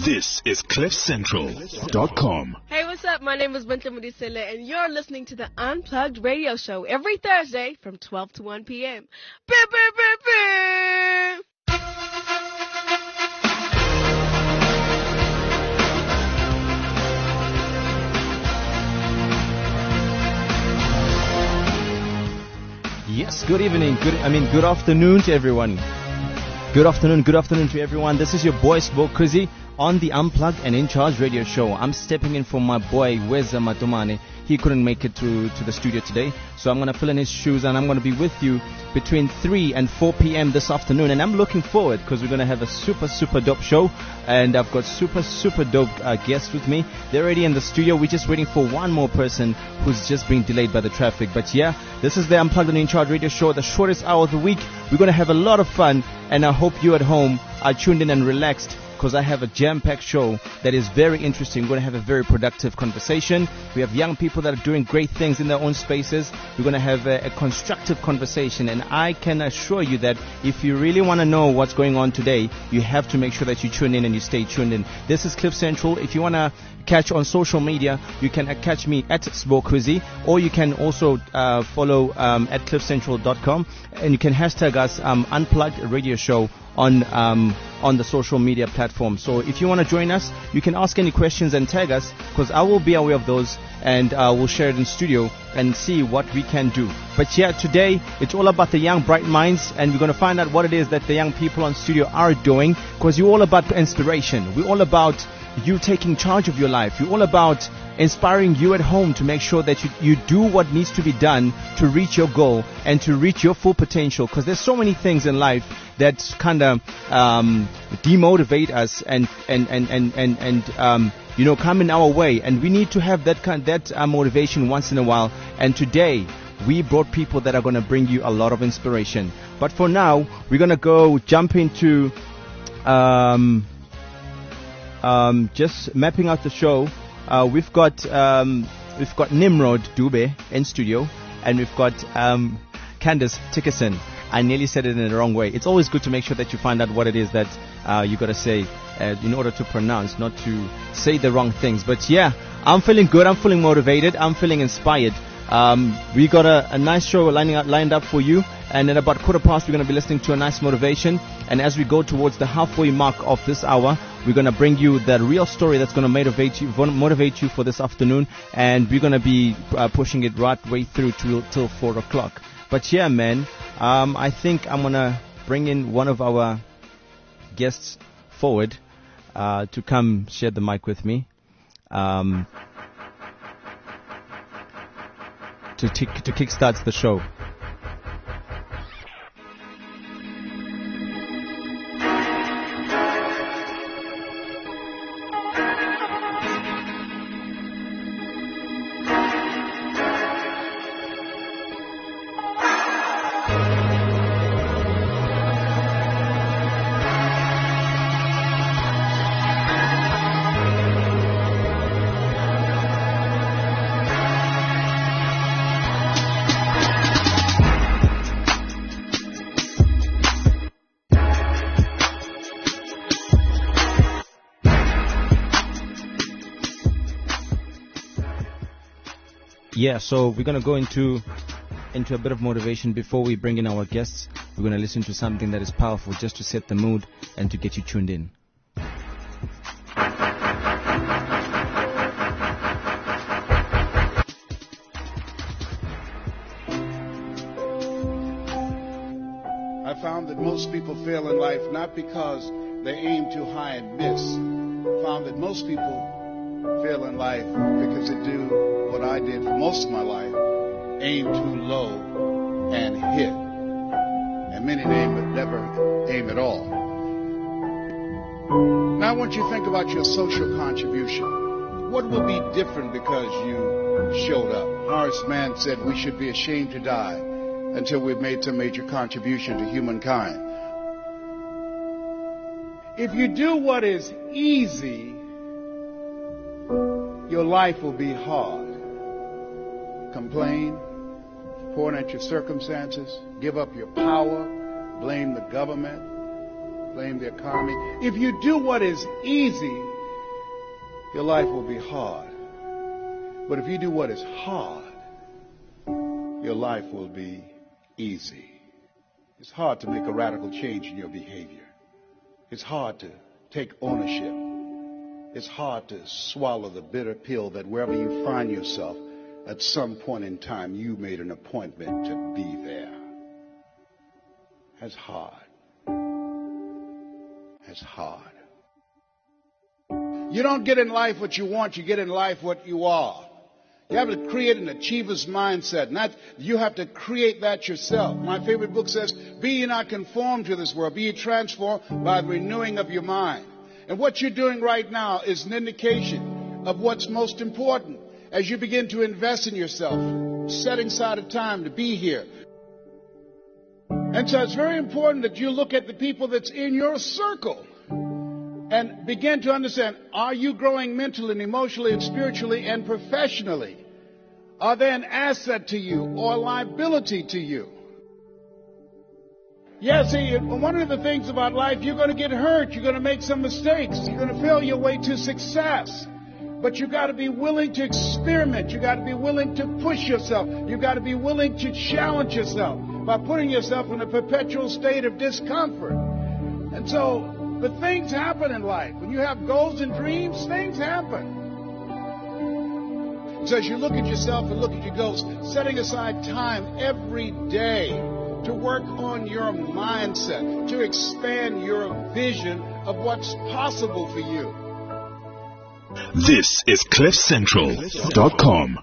This is CliffCentral.com. Hey, what's up? My name is Binta Mudisele, and you're listening to the Unplugged Radio Show every Thursday from 12 to 1 p.m. Beep, beep, beep, beep. Yes, good evening, good afternoon to everyone. Good afternoon to everyone. This is your boy Sbokuzi on the Unplugged and In Charge Radio Show. I'm stepping in for my boy Weza Matumane. He couldn't make it to the studio today, so I'm going to fill in his shoes, and I'm going to be with you between 3 and 4 p.m. this afternoon. And I'm looking forward because we're going to have a super dope show, and I've got super dope guests with me. They're already in the studio. We're just waiting for one more person who's just being delayed by the traffic. But yeah, this is the Unplugged and In Charge Radio Show, the shortest hour of the week. We're going to have a lot of fun, and I hope you at home are tuned in and relaxed, because I have a jam-packed show that is very interesting. We're going to have a very productive conversation. We have young people that are doing great things in their own spaces. We're going to have a constructive conversation, and I can assure you that if you really want to know what's going on today, you have to make sure that you tune in and you stay tuned in. This is Cliff Central. If you want to catch on social media, you can catch me at Sbokuzi, or you can also follow at cliffcentral.com, and you can hashtag us Unplugged Radio Show on the social media platform. So if you want to join us, you can ask any questions and tag us, because I will be aware of those, and we'll share it in studio and see what we can do. But yeah, today it's all about the young bright minds, and we're going to find out what it is that the young people on studio are doing, because you're all about inspiration. We're all about you taking charge of your life. You're all about inspiring you at home to make sure that you do what needs to be done to reach your goal and to reach your full potential, because there's so many things in life that kind of demotivate us and come in our way, and we need to have that motivation once in a while. And today we brought people that are going to bring you a lot of inspiration. But for now, we're going to jump into just mapping out the show. We've got Nimrod Dube in studio, and we've got Candace Tickerson. I nearly said it in the wrong way. It's always good to make sure that you find out what it is that you got to say in order to pronounce, not to say the wrong things. But yeah, I'm feeling good. I'm feeling motivated. I'm feeling inspired. We got a nice show lined up for you, and at about 15:15 we're going to be listening to a nice motivation. And as we go towards the halfway mark of this hour, we're going to bring you the real story that's going to motivate you for this afternoon, and we're going to be pushing it right way through till 4 o'clock. But yeah, man, I think I'm going to bring in one of our guests forward to come share the mic with me. To kickstart the show. Yeah, so we're going to go into a bit of motivation before we bring in our guests. We're going to listen to something that is powerful just to set the mood and to get you tuned in. I found that most people fail in life not because they aim too high and miss. I found that most people fail in life because they do what I did for most of my life, aim too low and hit. And many aim but never aim at all. Now I want you to think about your social contribution. What will be different because you showed up? Horace Mann said we should be ashamed to die until we've made some major contribution to humankind. If you do what is easy, your life will be hard. Complain, point at your circumstances, give up your power, blame the government, blame the economy. If you do what is easy, your life will be hard. But if you do what is hard, your life will be easy. It's hard to make a radical change in your behavior. It's hard to take ownership. It's hard to swallow the bitter pill that wherever you find yourself, at some point in time, you made an appointment to be there. That's hard. That's hard. You don't get in life what you want, you get in life what you are. You have to create an achiever's mindset. You have to create that yourself. My favorite book says, be ye not conformed to this world, be ye transformed by the renewing of your mind. And what you're doing right now is an indication of what's most important. As you begin to invest in yourself, setting aside a time to be here. And so it's very important that you look at the people that's in your circle and begin to understand, are you growing mentally and emotionally and spiritually and professionally? Are they an asset to you or a liability to you? Yeah, see, one of the things about life, you're going to get hurt. You're going to make some mistakes. You're going to fail your way to success. But you got to be willing to experiment. You got to be willing to push yourself. You got to be willing to challenge yourself by putting yourself in a perpetual state of discomfort. And so, but things happen in life. When you have goals and dreams, things happen. So as you look at yourself and look at your goals, setting aside time every day to work on your mindset, to expand your vision of what's possible for you. This is CliffCentral.com.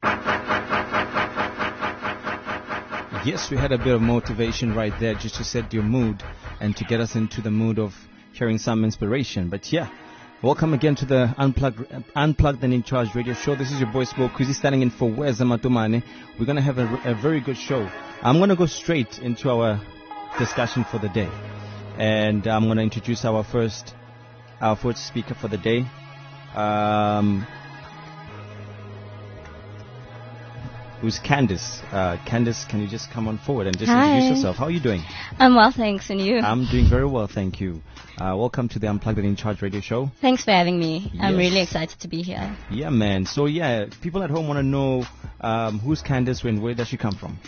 Yes, we had a bit of motivation right there just to set your mood and to get us into the mood of hearing some inspiration. But yeah, welcome again to the Unplugged and In Charge radio show. This is your boy Sbo Kuzi standing in for Weza Matumane. We're going to have a very good show. I'm going to go straight into our discussion for the day. And I'm going to introduce our first speaker for the day. Who's Candice? Candice, can you just come on forward and just introduce yourself? How are you doing? I'm well, thanks. And you? I'm doing very well, thank you. Welcome to the Unplugged and In Charge radio show. Thanks for having me. Yes. I'm really excited to be here. Yeah, man. So, yeah, people at home want to know who's Candice and where does she come from?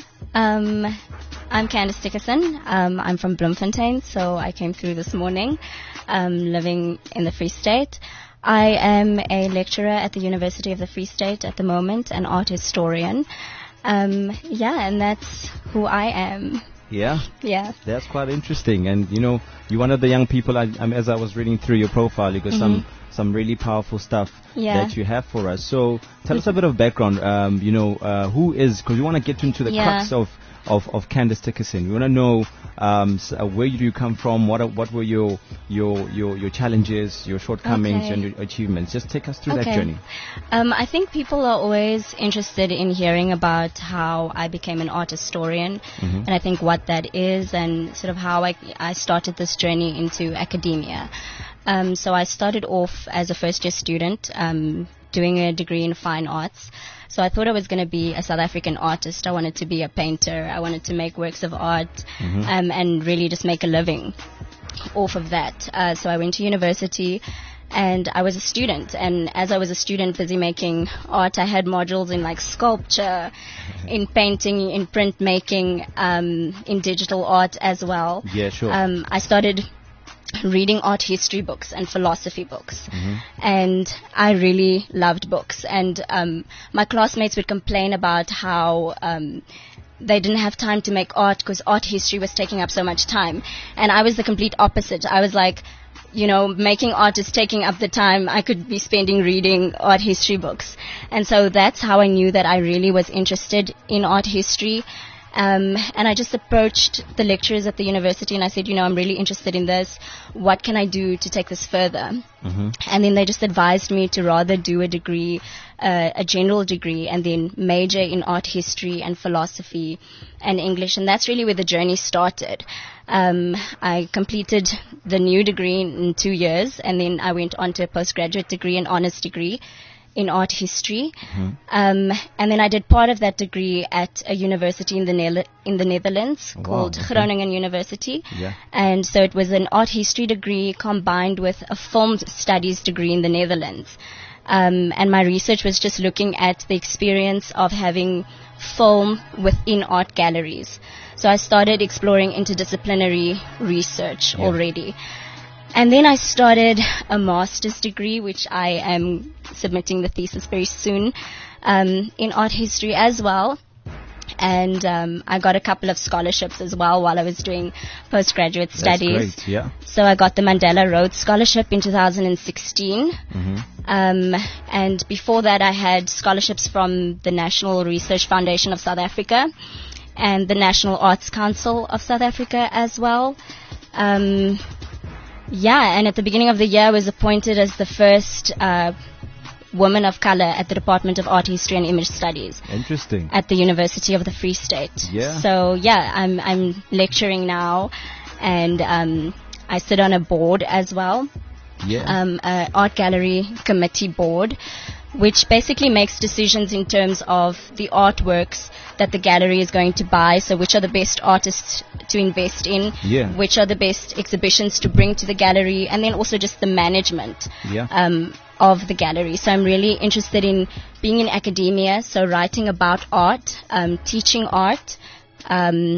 I'm Candice Dickerson. I'm from Bloemfontein, so I came through this morning, living in the Free State. I am a lecturer at the University of the Free State at the moment, an art historian. Yeah, and that's who I am. Yeah? Yeah. That's quite interesting. And, you know, you're one of the young people, as I was reading through your profile, you got some really powerful stuff that you have for us. So tell us a bit of background, who is, because we want to get into the crux of Candice Dickerson. We want to know where do you come from, what were your challenges, your shortcomings, and your achievements. Just take us through that journey. I think people are always interested in hearing about how I became an art historian, and I think what that is, and sort of how I started this journey into academia. So I started off as a first-year student, doing a degree in fine arts. So I thought I was going to be a South African artist. I wanted to be a painter. I wanted to make works of art and really just make a living off of that. So I went to university and I was a student. And as I was a student busy making art, I had modules in like sculpture, in painting, in printmaking, in digital art as well. Yeah, sure. I started reading art history books and philosophy books, and I really loved books. And my classmates would complain about how they didn't have time to make art because art history was taking up so much time, and I was the complete opposite. I was like, you know, making art is taking up the time I could be spending reading art history books. And so that's how I knew that I really was interested in art history. And I just approached the lecturers at the university and I said, you know, I'm really interested in this. What can I do to take this further? And then they just advised me to rather do a degree, a general degree, and then major in art history and philosophy and English. And that's really where the journey started. I completed the new degree in 2 years, and then I went on to a postgraduate degree, an honors degree in art history. And then I did part of that degree at a university in the Netherlands called Groningen University. Yeah. And so it was an art history degree combined with a film studies degree in the Netherlands. And my research was just looking at the experience of having film within art galleries. So I started exploring interdisciplinary research already. And then I started a master's degree, which I am submitting the thesis very soon, in art history as well. And I got a couple of scholarships as well while I was doing postgraduate studies. That's great, yeah. So I got the Mandela Rhodes Scholarship in 2016. And before that I had scholarships from the National Research Foundation of South Africa and the National Arts Council of South Africa as well. And at the beginning of the year I was appointed as the first woman of color at the Department of Art History and Image Studies. Interesting. At the University of the Free State. Yeah. So I'm lecturing now, and I sit on a board as well. Yeah. A art gallery committee board, which basically makes decisions in terms of the artworks that the gallery is going to buy. So which are the best artists to invest in, which are the best exhibitions to bring to the gallery, and then also just the management of the gallery. So I'm really interested in being in academia, so writing about art, teaching art, and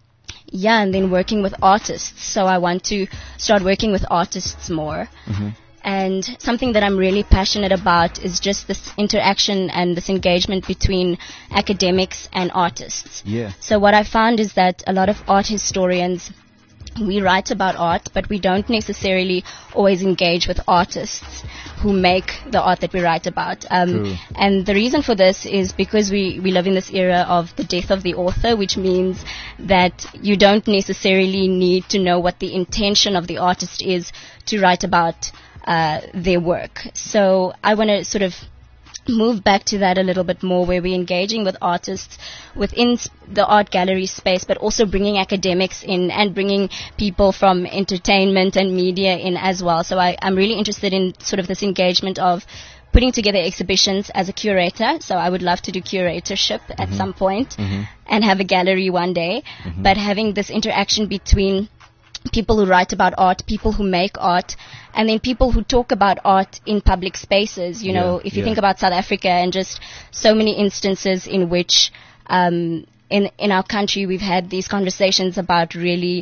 then working with artists. So I want to start working with artists more. And something that I'm really passionate about is just this interaction and this engagement between academics and artists. Yeah. So what I found is that a lot of art historians, we write about art, but we don't necessarily always engage with artists who make the art that we write about. And the reason for this is because we live in this era of the death of the author, which means that you don't necessarily need to know what the intention of the artist is to write about their work. So I want to sort of move back to that a little bit more, where we're engaging with artists within the art gallery space, but also bringing academics in and bringing people from entertainment and media in as well. So I'm really interested in sort of this engagement of putting together exhibitions as a curator. So I would love to do curatorship at some point and have a gallery one day, but having this interaction between people who write about art, people who make art, and then people who talk about art in public spaces. You know, if you think about South Africa and just so many instances in which in our country we've had these conversations about really,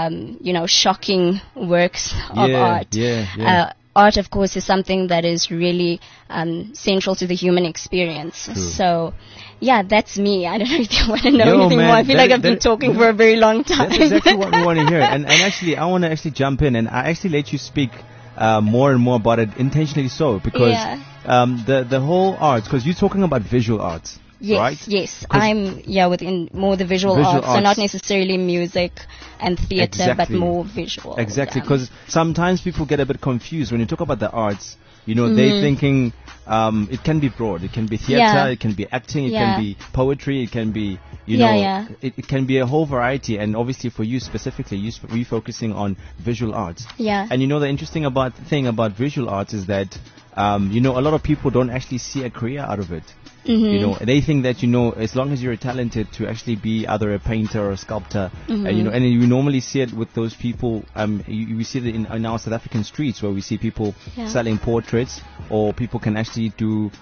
shocking works of art. Art, of course, is something that is really central to the human experience. True. So, that's me. I don't know if you want to know anything more. I feel like I've been talking for a very long time. That's exactly what we want to hear. And actually, I want to jump in, and I actually let you speak more and more about it, intentionally so, because the whole arts, because you're talking about visual arts. Yes, right? Yes. I'm within more the visual arts, so not necessarily music and theatre, but more visual. Exactly, because sometimes people get a bit confused when you talk about the arts. You know, they're thinking it can be broad. It can be theatre, it can be acting, it can be poetry, it can be, it can be a whole variety. And obviously for you specifically, we're focusing on visual arts. Yeah. And the interesting thing about visual arts is that, a lot of people don't actually see a career out of it. They think that, as long as you're talented to actually be either a painter or a sculptor, and you normally see it with those people, we see it in our South African streets, where we see people selling portraits, or people can actually do,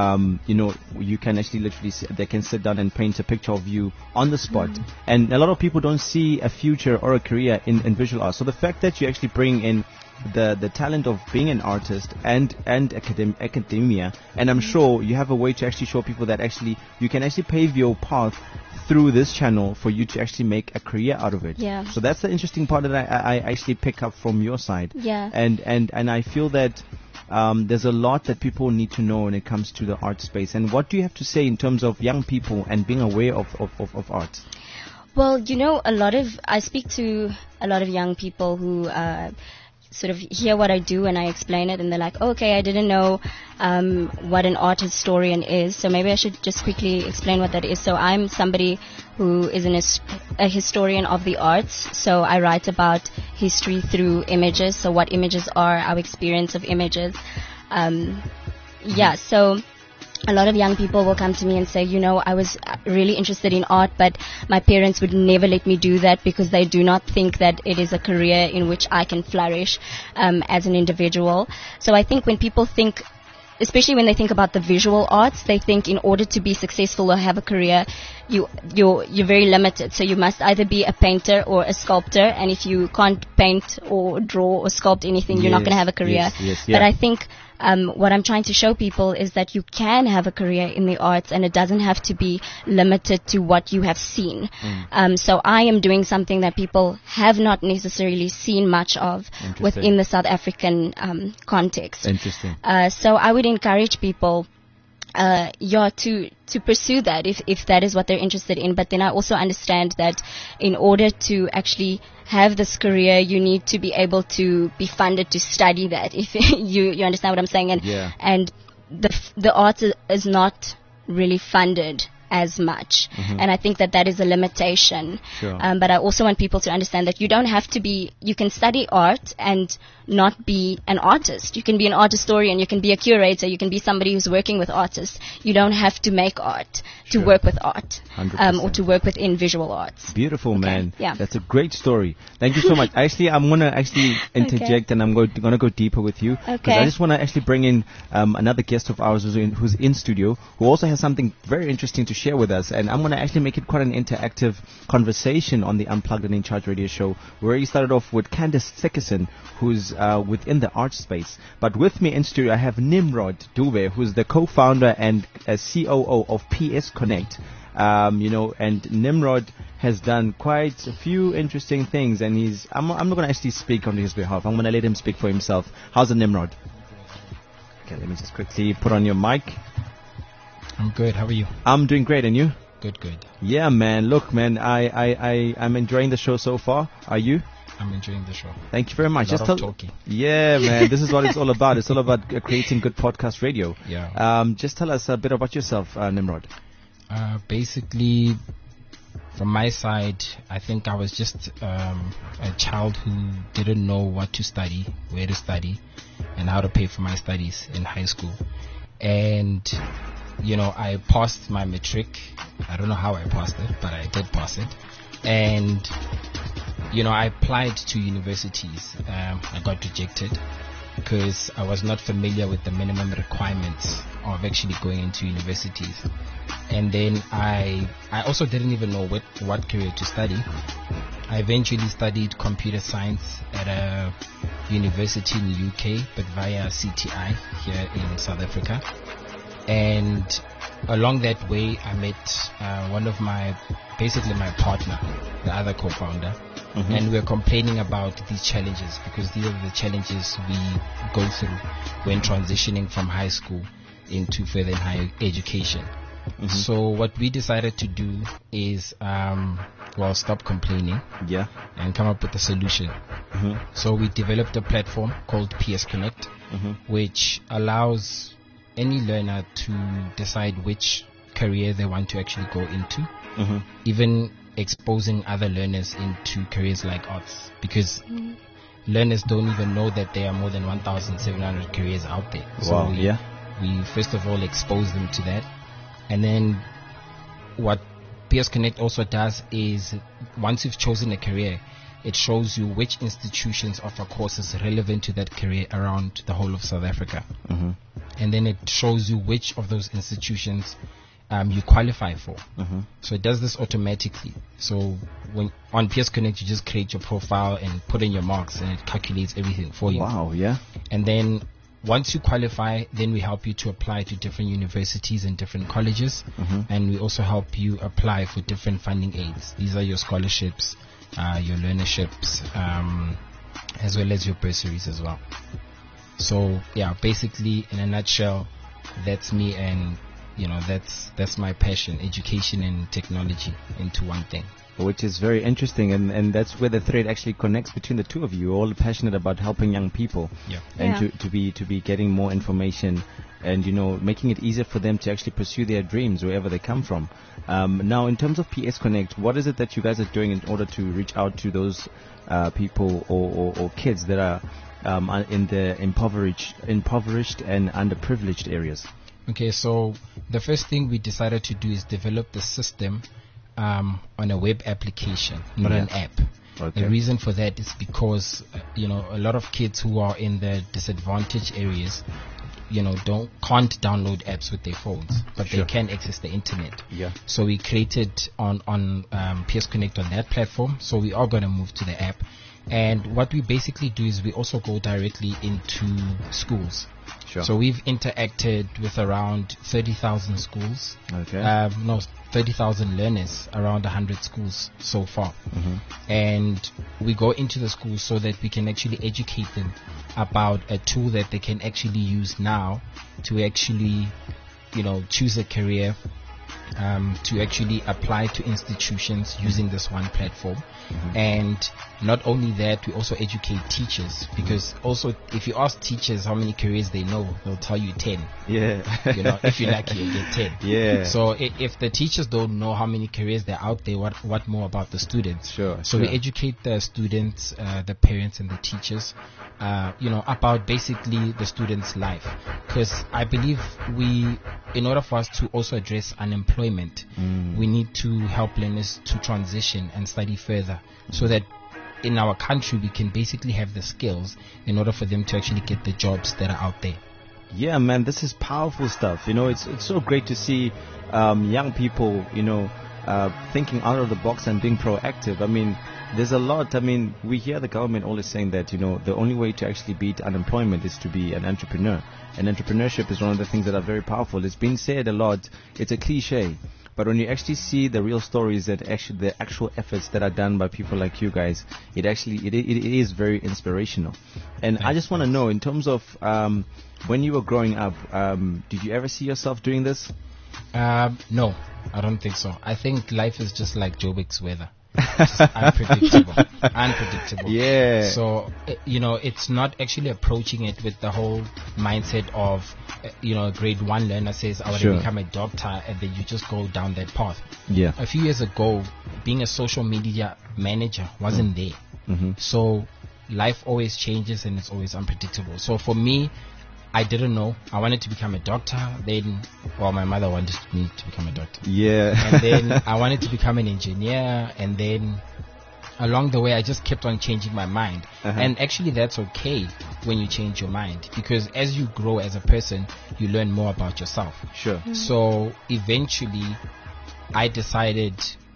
you can actually literally, they can sit down and paint a picture of you on the spot. And a lot of people don't see a future or a career in visual art. So the fact that you actually bring in the talent of being an artist and academia, and I'm sure you have a way to actually show people that actually you can actually pave your path through this channel for you to actually make a career out of it. So that's the interesting part that I actually pick up from your side. And I feel that there's a lot that people need to know when it comes to the art space. And what do you have to say in terms of young people and being aware of art? Well, I speak to a lot of young people who sort of hear what I do and I explain it, and they're like, okay, I didn't know what an art historian is, so maybe I should just quickly explain what that is. So I'm somebody who is a historian of the arts, so I write about history through images, so what images are, our experience of images, yeah, so a lot of young people will come to me and say, I was really interested in art, but my parents would never let me do that because they do not think that it is a career in which I can flourish as an individual. So I think when people think, especially when they think about the visual arts, they think in order to be successful or have a career, you're very limited. So you must either be a painter or a sculptor, and if you can't paint or draw or sculpt anything, you're not going to have a career. Yes, But I think what I'm trying to show people is that you can have a career in the arts, and it doesn't have to be limited to what you have seen. So I am doing something that people have not necessarily seen much of within the South African context. Interesting. So I would encourage people to pursue that if that is what they're interested in. But then I also understand that in order to actually have this career, you need to be able to be funded to study that. If you understand what I'm saying, and the arts is not really funded as much, and I think that is a limitation. Sure. But I also want people to understand that you don't have to be. You can study art and not be an artist. You can be an art historian. You can be a curator. You can be somebody who's working with artists. You don't have to make art to work with art, 100%. or to work within visual arts. Beautiful, man. Yeah. That's a great story. Thank you so much. Actually, I'm going to interject, and I'm going to go deeper with you. Okay. I just want to actually bring in another guest of ours who's in studio, who also has something very interesting to share with us. And I'm going to actually make it quite an interactive conversation on the Unplugged and In Charge radio show. We already started off with Candace Sekison, who's within the art space. But with me in studio, I have Nimrod Dube, who's the co-founder and COO of PS Connect. And Nimrod has done quite a few interesting things, and I'm not going to actually speak on his behalf. I'm going to let him speak for himself. How's it, Nimrod? Okay, let me just quickly put on your mic. I'm good. How are you? I'm doing great, and you? Good. Yeah, man. Look, man, I'm enjoying the show so far. Are you? I'm enjoying the show. Thank you very much. A lot of talking. Yeah, man. This is what it's all about. It's all about creating good podcast radio. Yeah. Just tell us a bit about yourself, Nimrod. Basically, from my side, I think I was just a child who didn't know what to study, where to study, and how to pay for my studies in high school. And I passed my matric. I don't know how I passed it, but I did pass it. And I applied to universities. I got rejected because I was not familiar with the minimum requirements of actually going into universities. And then I also didn't even know what career to study. I eventually studied computer science at a university in the UK, but via CTI here in South Africa. And along that way, I met one of my partner, the other co-founder, and we're complaining about these challenges because these are the challenges we go through when transitioning from high school into further and higher education. So what we decided to do is, stop complaining, and come up with a solution. So we developed a platform called PS Connect, which allows any learner to decide which career they want to actually go into, even exposing other learners into careers like arts, because learners don't even know that there are more than 1,700 careers out there. So we first of all expose them to that. And then what PS Connect also does is, once you've chosen a career, it shows you which institutions offer courses relevant to that career around the whole of South Africa. And then it shows you which of those institutions you qualify for. So it does this automatically. So when on PS Connect, you just create your profile and put in your marks, and it calculates everything for you. Wow, yeah. And then once you qualify, then we help you to apply to different universities and different colleges, and we also help you apply for different funding aids. These are your scholarships, your learnerships, as well as your bursaries as well. So yeah, basically in a nutshell, that's me, and that's my passion, education and technology into one thing. Which is very interesting, and that's where the thread actually connects between the two of you. You're all passionate about helping young people, and to be getting more information, and making it easier for them to actually pursue their dreams wherever they come from. Now, in terms of PS Connect, what is it that you guys are doing in order to reach out to those people or kids that are in the impoverished and underprivileged areas? Okay, so the first thing we decided to do is develop the system on a web application, not an app. Okay. The reason for that is because a lot of kids who are in the disadvantaged areas, can't download apps with their phones, but they can access the internet. Yeah. So we created on PS Connect on that platform. So we are going to move to the app, and what we basically do is we also go directly into schools. Sure. So we've interacted with around 30,000 schools. Okay. 30,000 learners, around 100 schools so far. Mm-hmm. And we go into the schools so that we can actually educate them about a tool that they can actually use now to actually, choose a career, to actually apply to institutions using this one platform. Mm-hmm. And not only that, we also educate teachers, because also if you ask teachers how many careers they know, they'll tell you 10. Yeah. If you're lucky, you get 10. Yeah. So if the teachers don't know how many careers there are out there, what more about the students? Sure. So we educate the students, the parents and the teachers, about basically the student's life. Because I believe in order for us to also address unemployment, we need to help learners to transition and study further, so that in our country we can basically have the skills in order for them to actually get the jobs that are out there. Yeah, man, this is powerful stuff. It's so great to see young people, thinking out of the box and being proactive. I mean, there's a lot. I mean, we hear the government always saying that, the only way to actually beat unemployment is to be an entrepreneur. And entrepreneurship is one of the things that are very powerful. It's been said a lot. It's a cliche. But when you actually see the real stories, that actually the actual efforts that are done by people like you guys, it is very inspirational. And I just want to know, in terms of when you were growing up, did you ever see yourself doing this? No, I don't think so. I think life is just like Joburg's weather. Just unpredictable. Yeah. So, it's not actually approaching it with the whole mindset of, a grade 1 learner says, I want to become a doctor, and then you just go down that path. Yeah. A few years ago, being a social media manager wasn't there. Mm-hmm. So, life always changes and it's always unpredictable. So, for me, I didn't know. I wanted to become a doctor. Then, my mother wanted me to become a doctor. Yeah. And then I wanted to become an engineer. And then along the way, I just kept on changing my mind. Uh-huh. And actually, that's okay when you change your mind, because as you grow as a person, you learn more about yourself. Sure. So eventually, I decided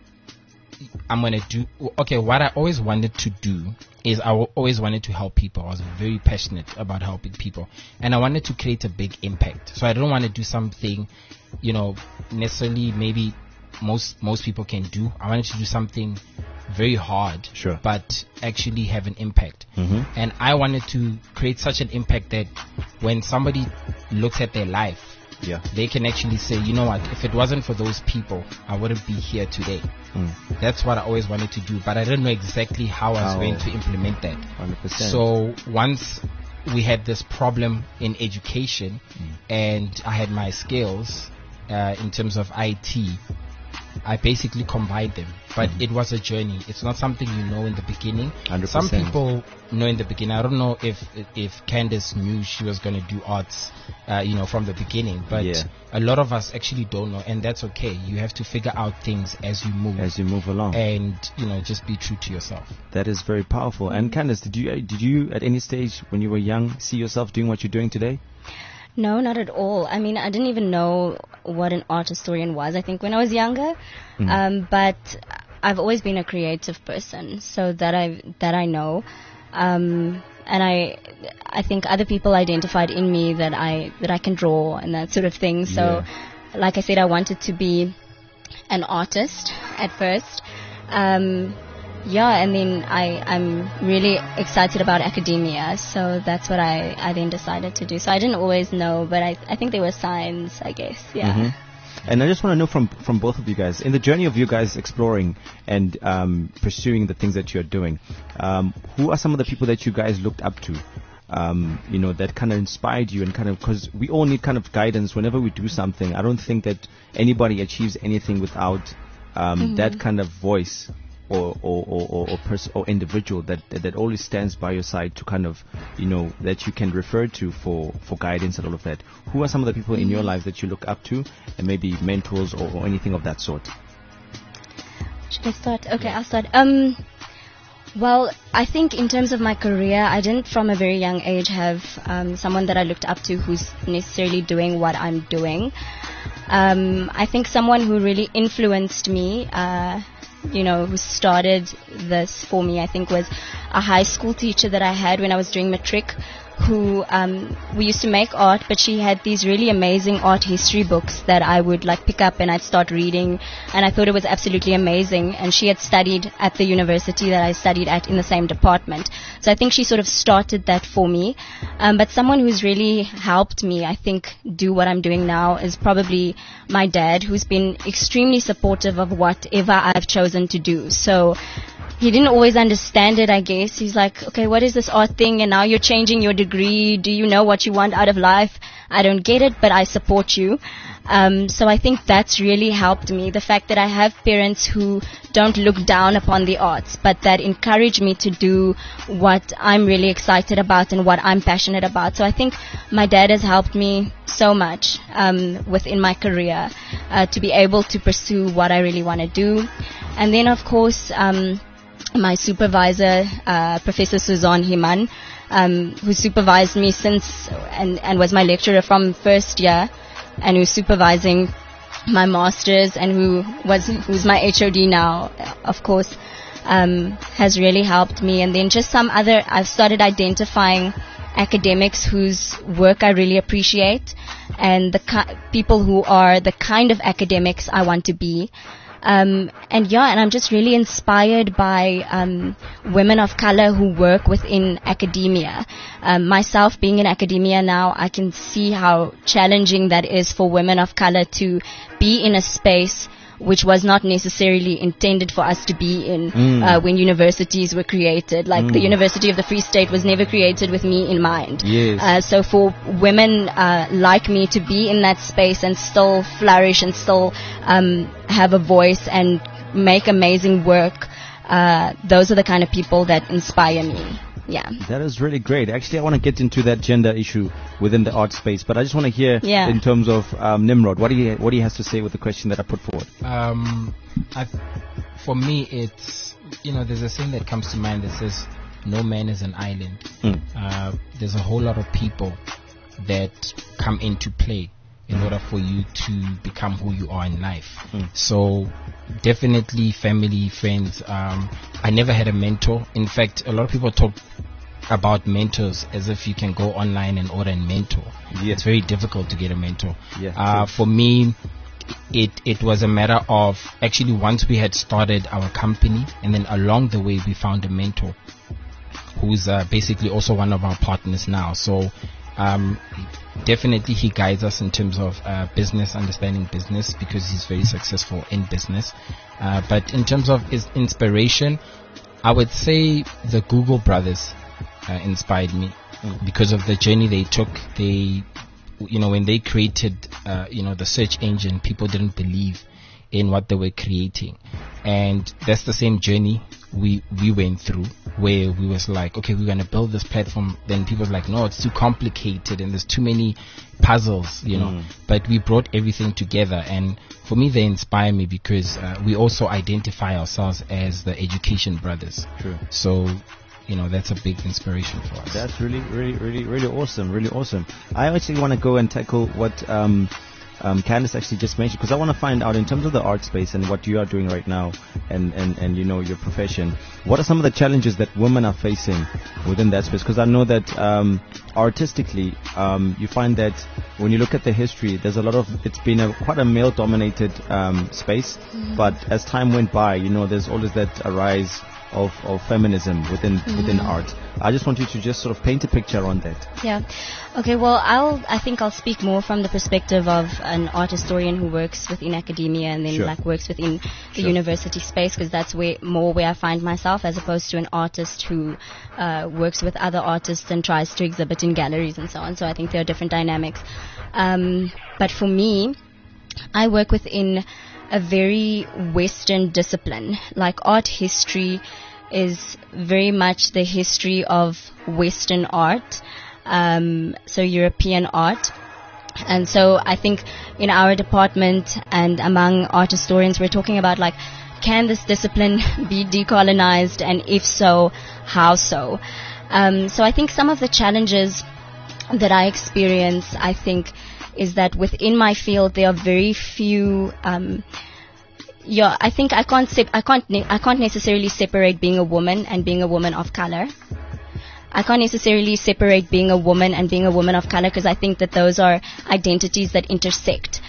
I'm going to do... Okay, what I always wanted to do is always wanted to help people. I was very passionate about helping people. And I wanted to create a big impact. So I don't want to do something, necessarily maybe most people can do. I wanted to do something very hard, but actually have an impact. Mm-hmm. And I wanted to create such an impact that when somebody looks at their life, they can actually say, you know what, if it wasn't for those people, I wouldn't be here today. That's what I always wanted to do, but I didn't know exactly how I was going to implement that. 100%. So once we had this problem in education, and I had my skills in terms of IT, I basically combined them. But it was a journey. It's not something you know in the beginning. 100%. Some people know in the beginning. I don't know if Candace knew she was going to do arts, from the beginning. But a lot of us actually don't know, and that's okay. You have to figure out things as you move. As you move along. And, just be true to yourself. That is very powerful. And Candace, did you at any stage when you were young see yourself doing what you're doing today? No, not at all. I mean, I didn't even know what an art historian was, I think, when I was younger. But I've always been a creative person, so that I know. And I think other people identified in me that I can draw and that sort of thing. So, like I said, I wanted to be an artist at first. And then I'm really excited about academia, so that's what I then decided to do. So I didn't always know, but I think there were signs, I guess, And I just want to know from both of you guys, in the journey of you guys exploring and pursuing the things that you're doing, who are some of the people that you guys looked up to, that kind of inspired you, and kind of, because we all need kind of guidance whenever we do something. I don't think that anybody achieves anything without that kind of voice or individual that always stands by your side to kind of, that you can refer to for guidance and all of that? Who are some of the people in your life that you look up to, and maybe mentors or anything of that sort? Should I start? Okay, I'll start. Well, I think in terms of my career, I didn't from a very young age have someone that I looked up to who's necessarily doing what I'm doing. I think someone who really influenced me, who started this for me, I think was a high school teacher that I had when I was doing matric, who we used to make art, but she had these really amazing art history books that I would pick up and I'd start reading, and I thought it was absolutely amazing. And she had studied at the university that I studied at in the same department, so I think she sort of started that for me. But someone who's really helped me, I think, do what I'm doing now is probably my dad, who's been extremely supportive of whatever I've chosen to do. So he didn't always understand it, I guess. He's like, okay, what is this art thing? And now you're changing your degree. Do you know what you want out of life? I don't get it, but I support you. So I think that's really helped me. The fact that I have parents who don't look down upon the arts, but that encourage me to do what I'm really excited about and what I'm passionate about. So I think my dad has helped me so much within my career to be able to pursue what I really want to do. And then, of course, my supervisor, Professor Suzanne Himan, who supervised me since and was my lecturer from first year, and who's supervising my master's, and who's my HOD now, of course, has really helped me. And then just I've started identifying academics whose work I really appreciate, and the people who are the kind of academics I want to be. And I'm just really inspired by women of color who work within academia. Myself being in academia now, I can see how challenging that is for women of color to be in a space which was not necessarily intended for us to be in when universities were created. The University of the Free State was never created with me in mind. Yes. So for women like me to be in that space and still flourish and still have a voice and make amazing work, those are the kind of people that inspire me. Yeah. That is really great. Actually, I want to get into that gender issue within the art space, but I just want to hear in terms of Nimrod, what he has to say with the question that I put forward. For me, it's, there's a saying that comes to mind that says, no man is an island. There's a whole lot of people that come into play in order for you to become who you are in life. So definitely family, friends. I never had a mentor. In fact, a lot of people talk about mentors as if you can go online and order a mentor. Yeah. It's very difficult to get a mentor. Yeah, for me, it was a matter of actually once we had started our company, and then along the way we found a mentor who's basically also one of our partners now. So definitely he guides us in terms of business, understanding business, because he's very successful in business. But in terms of his inspiration, I would say the Google brothers inspired me because of the journey they took. They, when they created, the search engine, people didn't believe in what they were creating, and that's the same journey we went through, where we was like, okay, we're gonna build this platform. Then people was like, no, it's too complicated and there's too many puzzles, But we brought everything together, and for me, they inspire me because we also identify ourselves as the education brothers. True. So, that's a big inspiration for us. That's really, really, really, really awesome. Really awesome. I actually want to go and tackle what Candice actually just mentioned, because I want to find out in terms of the art space and what you are doing right now, and your profession, what are some of the challenges that women are facing within that space? Because I know that artistically, you find that when you look at the history, there's it's been quite a male-dominated space, but as time went by, there's always that rise of feminism within art. I just want you to just sort of paint a picture on that. Yeah. Okay, well, I think I'll speak more from the perspective of an art historian who works within academia and then works within the university space, because that's where I find myself, as opposed to an artist who works with other artists and tries to exhibit in galleries and so on. So I think there are different dynamics. But for me, I work within a very Western discipline. Like art history is very much the history of Western art, so European art. And so I think in our department and among art historians, we're talking about like, can this discipline be decolonized, and if so, how so? So I think some of the challenges that I experience, I think, is that within my field there are very few. I think I can't necessarily separate being a woman and being a woman of color. I can't necessarily separate being a woman and being a woman of color, because I think that those are identities that intersect.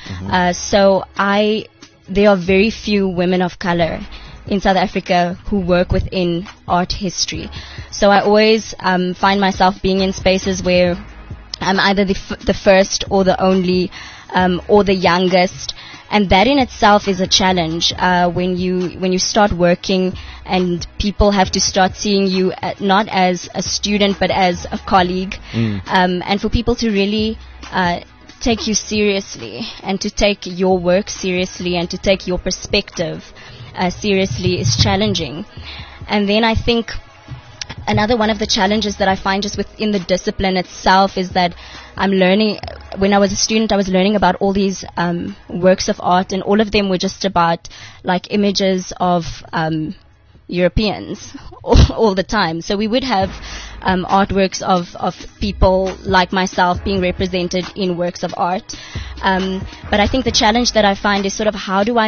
There are very few women of color in South Africa who work within art history. So I always find myself being in spaces where I'm either the first or the only or the youngest. And that in itself is a challenge when you start working and people have to start seeing you not as a student but as a colleague. And for people to really take you seriously and to take your work seriously and to take your perspective seriously is challenging. And then I think another one of the challenges that I find just within the discipline itself is that I'm learning. When I was a student, I was learning about all these works of art, and all of them were just about like images of Europeans all the time. So we would have artworks of people like myself being represented in works of art. But I think the challenge that I find is sort of how do I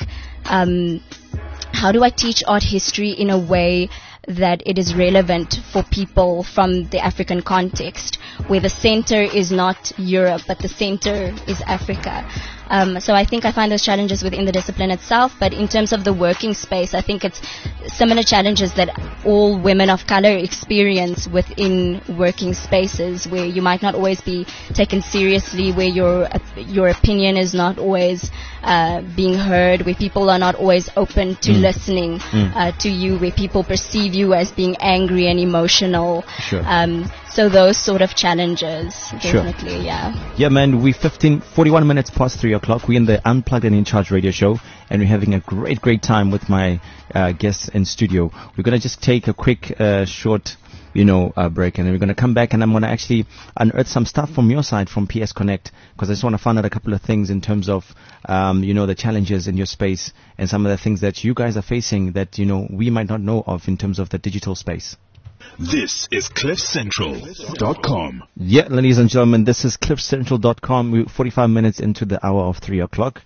teach art history in a way that it is relevant for people from the African context, where the center is not Europe, but the center is Africa. So I think I find those challenges within the discipline itself, but in terms of the working space, I think it's similar challenges that all women of color experience within working spaces, where you might not always be taken seriously, where your opinion is not always being heard, where people are not always open to listening to you, where people perceive you as being angry and emotional. Sure. So those sort of challenges, definitely, yeah. Yeah, man, we're 41 minutes past 3 o'clock. We're in the Unplugged and In Charge radio show, and we're having a great time with my guests in studio. We're going to just take a quick, short, break, and then we're going to come back, and I'm going to actually unearth some stuff from your side, from PS Connect, because I just want to find out a couple of things in terms of, the challenges in your space and some of the things that you guys are facing that, we might not know of in terms of the digital space. This is CliffCentral.com. Yeah, ladies and gentlemen, this is CliffCentral.com. We're 45 minutes into the hour of 3 o'clock,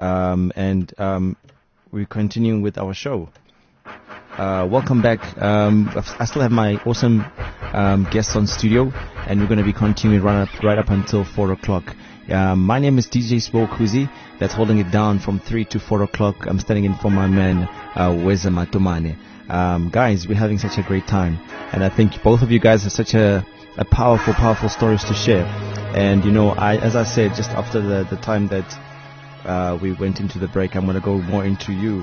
and we're continuing with our show. Welcome back. I still have my awesome guests on studio, and we're going to be continuing right up until 4 o'clock. My name is DJ Spokuzi. That's holding it down from 3 to 4 o'clock. I'm standing in for my man, Weza Matumane. Guys, we're having such a great time, and I think both of you guys have such a powerful stories to share. And as I said, just after the time that we went into the break, I'm going to go more into you,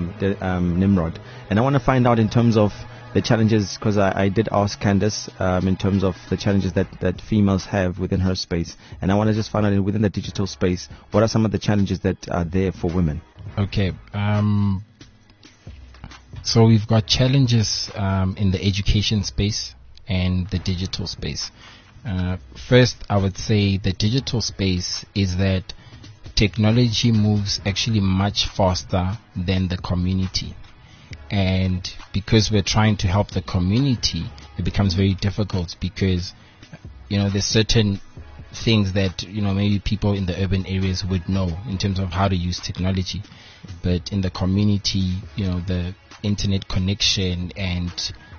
Nimrod, and I want to find out in terms of the challenges, because I did ask Candace in terms of the challenges that females have within her space, and I want to just find out within the digital space, what are some of the challenges that are there for women? Okay. So we've got challenges in the education space and the digital space. First, I would say the digital space is that technology moves actually much faster than the community. And because we're trying to help the community, it becomes very difficult because, there's certain things that, maybe people in the urban areas would know in terms of how to use technology. But in the community, the internet connection and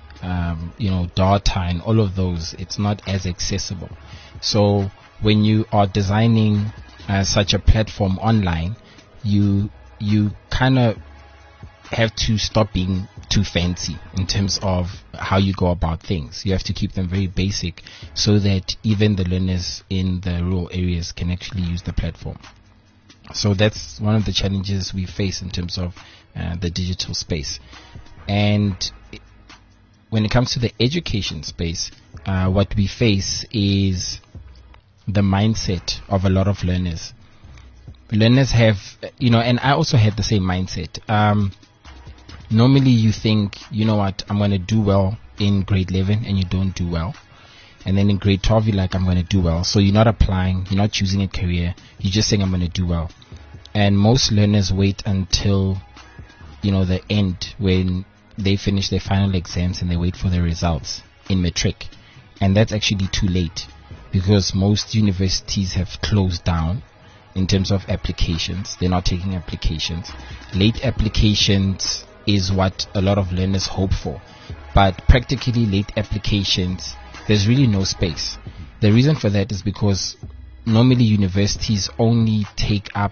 data and all of those, it's not as accessible. So when you are designing such a platform online, you kind of have to stop being too fancy in terms of how you go about things. You have to keep them very basic so that even the learners in the rural areas can actually use the platform. So that's one of the challenges we face in terms of the digital space. And when it comes to the education space, what we face is the mindset of a lot of learners. learners have, and I also had the same mindset. Normally you think, you know what, I'm going to do well in grade 11, and you don't do well. And then in grade 12, you're like, I'm going to do well. So you're not applying, you're not choosing a career, you're just saying, I'm going to do well. And most learners wait until, the end, when they finish their final exams and they wait for the results in matric. And that's actually too late, because most universities have closed down in terms of applications. They're not taking applications. Late applications is what a lot of learners hope for. But practically late applications, there's really no space. The reason for that is because normally universities only take up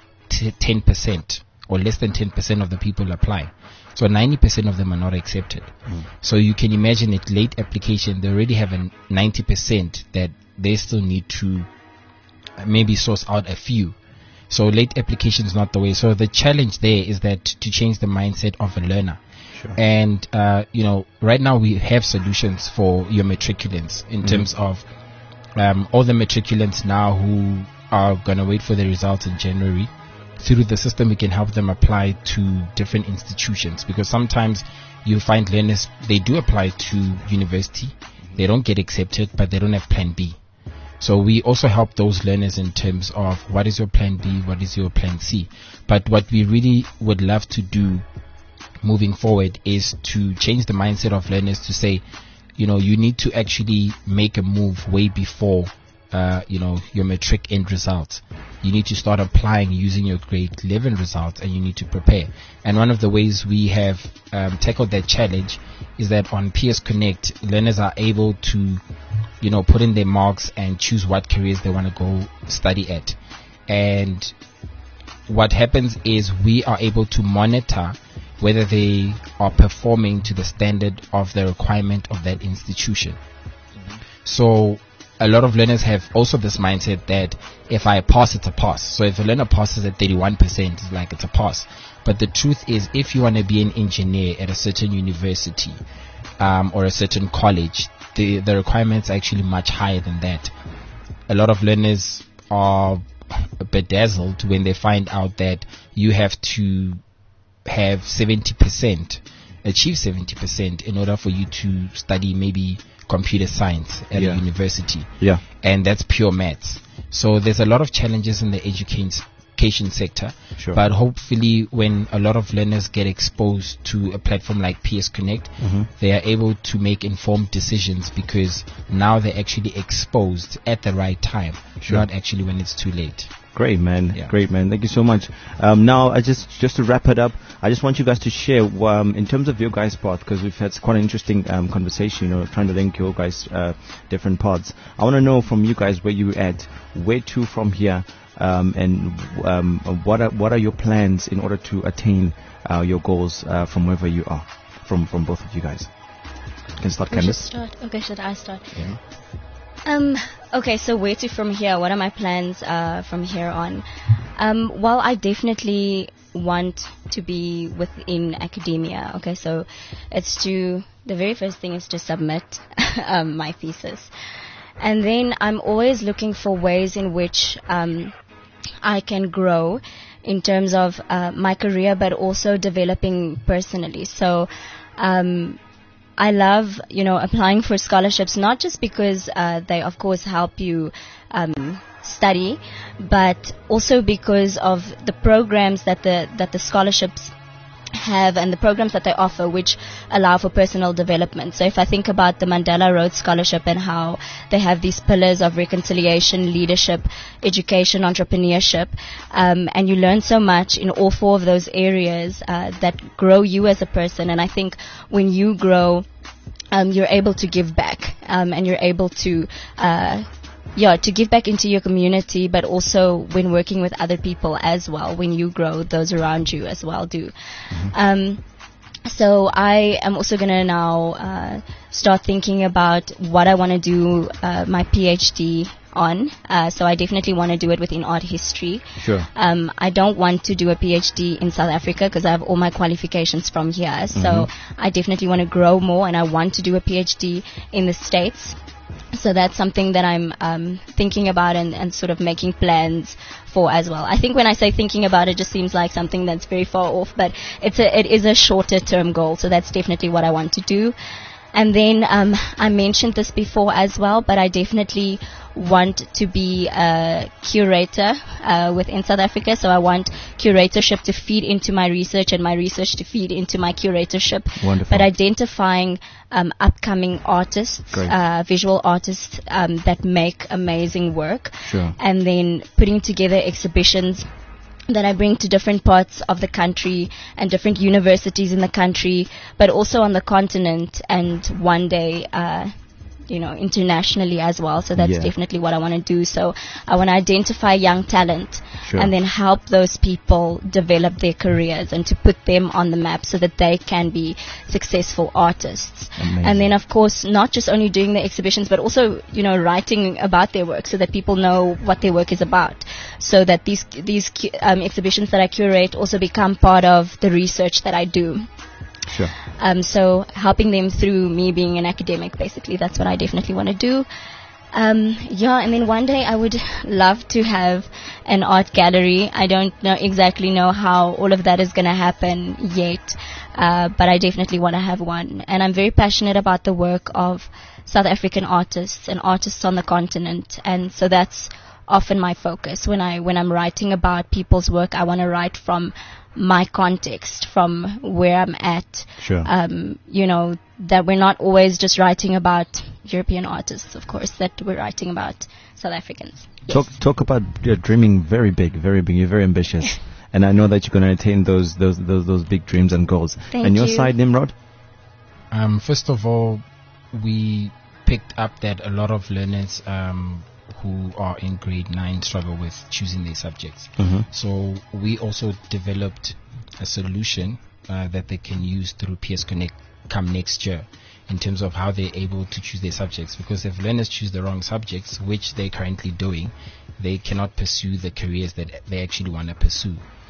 10% or less than 10% of the people apply. So 90% of them are not accepted. So you can imagine it, late application, they already have a 90% that they still need to maybe source out a few. So late application is not the way. So the challenge there is that to change the mindset of a learner. Sure. And, right now we have solutions for your matriculants in terms of all the matriculants now who are going to wait for the results in January. Through the system, we can help them apply to different institutions, because sometimes you find learners, they do apply to university, they don't get accepted, but they don't have plan B. So we also help those learners in terms of what is your plan B, what is your plan C. But what we really would love to do moving forward is to change the mindset of learners to say, you need to actually make a move way before your matric end results. You need to start applying using your grade 11 results, and you need to prepare. And one of the ways we have tackled that challenge is that on PS Connect, learners are able to, put in their marks and choose what careers they want to go study at. And what happens is we are able to monitor whether they are performing to the standard of the requirement of that institution. So a lot of learners have also this mindset that if I pass, it's a pass. So if a learner passes at 31%, it's like it's a pass. But the truth is, if you want to be an engineer at a certain university or a certain college, the requirements are actually much higher than that. A lot of learners are bedazzled when they find out that you have to have 70%, achieve 70% in order for you to study maybe computer science at a university. Yeah. And that's pure maths. So there's a lot of challenges in the education sector. Sure. But hopefully when a lot of learners get exposed to a platform like PS Connect, they are able to make informed decisions, because now they're actually exposed at the right time, not actually when it's too late. Great, man. Yeah. Great, man. Thank you so much. Now, I just to wrap it up, I just want you guys to share, in terms of your guys' path, because we've had quite an interesting conversation, trying to link your guys' different paths. I want to know from you guys where you're at, where to from here, and what are your plans in order to attain your goals from wherever you are, from both of you guys. You can start, Candice. Okay, should I start? Yeah. Okay, so where to from here? What are my plans from here on? Well, I definitely want to be within academia. Okay, so the very first thing is to submit my thesis. And then I'm always looking for ways in which I can grow in terms of my career, but also developing personally. So I love, applying for scholarships, not just because they, of course, help you study, but also because of the programs that the scholarships have and the programs that they offer, which allow for personal development. So if I think about the Mandela Rhodes Scholarship and how they have these pillars of reconciliation, leadership, education, entrepreneurship, and you learn so much in all four of those areas that grow you as a person. And I think when you grow, you're able to give back, and you're able to to give back into your community, but also when working with other people as well. When you grow, those around you as well do. So I am also going to now start thinking about what I want to do my PhD on. So I definitely want to do it within art history. Sure. I don't want to do a PhD in South Africa because I have all my qualifications from here. So I definitely want to grow more, and I want to do a PhD in the States. So that's something that I'm thinking about and sort of making plans for as well. I think when I say thinking about it just seems like something that's very far off, but it is a shorter term goal. So that's definitely what I want to do. And then I mentioned this before as well, but I definitely want to be a curator within South Africa. So I want curatorship to feed into my research and my research to feed into my curatorship. Wonderful. But identifying upcoming artists, visual artists that make amazing work. Sure. And then putting together exhibitions that I bring to different parts of the country and different universities in the country, but also on the continent and one day, internationally as well. So that's definitely what I want to do. So I want to identify young talent and then help those people develop their careers and to put them on the map so that they can be successful artists. Amazing. And then, of course, not just only doing the exhibitions, but also, writing about their work so that people know what their work is about. So that these exhibitions that I curate also become part of the research that I do. Sure. So helping them through me being an academic, basically, that's what I definitely want to do. And then one day I would love to have an art gallery. I don't exactly know how all of that is going to happen yet, but I definitely want to have one. And I'm very passionate about the work of South African artists and artists on the continent, and so that's often my focus. When I'm writing about people's work, I want to write from my context, from where I'm at. Sure. That we're not always just writing about European artists, of course, that we're writing about South Africans. Yes. Talk about dreaming very big, very big. You're very ambitious. And I know that you're going to attain those big dreams and goals. Thank and your you. side, Nimrod? First of all, we picked up that a lot of learners who are in grade 9 struggle with choosing their subjects. Mm-hmm. So we also developed a solution that they can use through PS Connect come next year in terms of how they're able to choose their subjects. Because if learners choose the wrong subjects, which they're currently doing, they cannot pursue the careers that they actually want to pursue.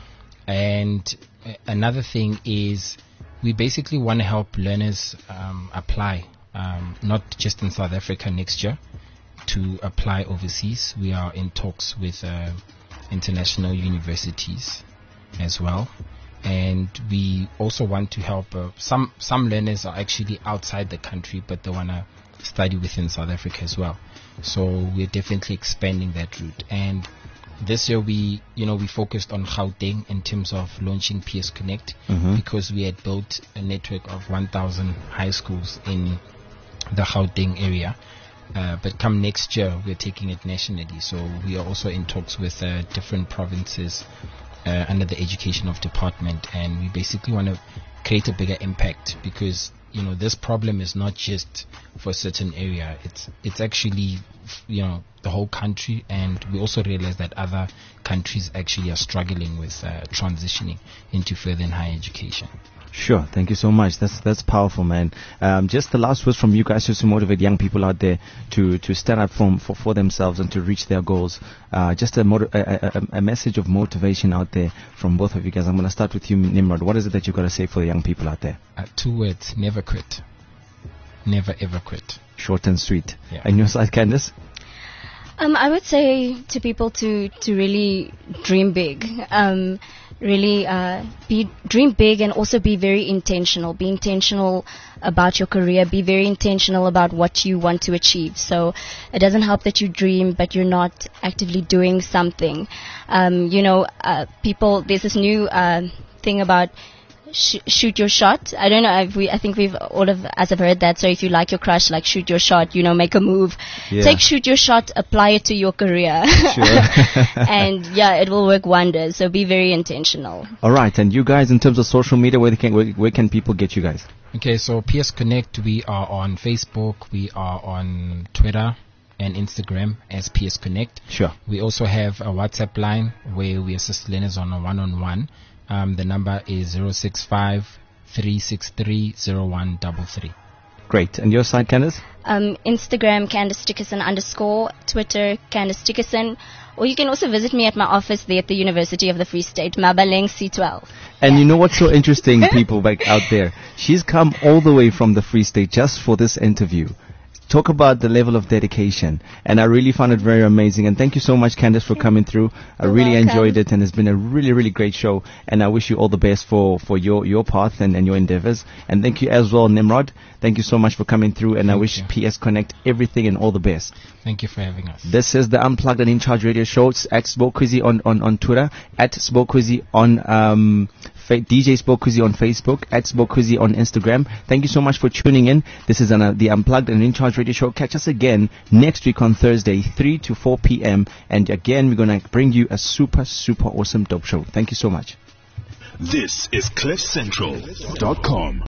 And another thing is we basically want to help learners apply, not just in South Africa next year, to apply overseas. We are in talks with international universities as well, and we also want to help some learners are actually outside the country, but they want to study within South Africa as well. So we're definitely expanding that route. And this year we focused on Gauteng in terms of launching PS Connect, because we had built a network of 1,000 high schools in the Gauteng area. But come next year, we're taking it nationally. So we are also in talks with different provinces under the education of department, and we basically want to create a bigger impact, because this problem is not just for a certain area. It's actually the whole country, and we also realize that other countries actually are struggling with transitioning into further and higher education. Sure, thank you so much. That's powerful, man. Just the last words from you guys, just to motivate young people out there to stand up for themselves and to reach their goals. Just a message of motivation out there from both of you guys. I'm going to start with you, Nimrod. What is it that you've got to say for the young people out there? 2 words: never quit. Never ever quit. Short and sweet. Yeah. And your side, Candice? I would say to people to really dream big. Dream big, and also be very intentional. Be intentional about your career. Be very intentional about what you want to achieve. So it doesn't help that you dream, but you're not actively doing something. People, there's this new thing about shoot your shot. I don't know. I think we've all of us have heard that. So if you like your crush, like shoot your shot. Make a move. Yeah. Take shoot your shot. Apply it to your career. Sure. And it will work wonders. So be very intentional. All right. And you guys, in terms of social media, where can people get you guys? Okay, so PS Connect, we are on Facebook, we are on Twitter and Instagram as PS Connect. Sure. We also have a WhatsApp line where we assist learners on a one-on-one. The number is 065-363-0133. Great. And your side, Candice? Instagram, Candice Dickerson _, Twitter, Candice Dickerson. Or you can also visit me at my office there at the University of the Free State, Mabaleng C12. And you know what's so interesting, people out there? She's come all the way from the Free State just for this interview. talk about the level of dedication, and I really found it very amazing. And thank you so much, Candace, for coming through. I really enjoyed it, and it's been a really, really great show. And I wish you all the best for your path and your endeavors. And thank you as well, Nimrod. Thank you so much for coming through, and I wish PS Connect everything and all the best. Thank you for having us. This is the Unplugged and In Charge Radio Show. It's at Spokezzy on Twitter, at Spokezzy on DJ Spokezzy on Facebook, at Spokezzy on Instagram. Thank you so much for tuning in. This is the Unplugged and In Charge Radio Show. Catch us again next week on Thursday, 3 to 4 p.m. And again, we're going to bring you a super, super awesome dope show. Thank you so much. This is CliffCentral.com.